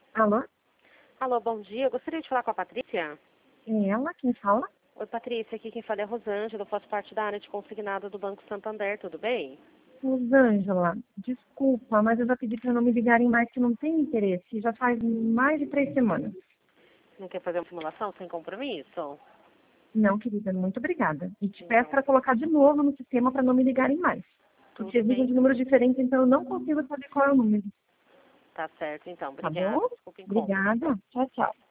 Alô? Alô, bom dia. Eu gostaria de falar com a Patrícia. É ela quem fala? Oi, Patrícia. Aqui quem fala é a Rosângela. Eu faço parte da área de consignado do Banco Santander. Tudo bem? Rosângela, desculpa, mas eu já pedi para não me ligarem mais que não tem interesse. Já faz mais de 3 semanas. Não quer fazer uma simulação sem compromisso? Não, querida, muito obrigada. E te peço Então, para colocar de novo no sistema para não me ligarem mais. Porque tudo existem bem. de números diferentes, então eu não consigo saber qual é o número. Tá certo, então. Tá Obrigada. bom? Desculpa o incômodo. Obrigada. Tchau, tchau.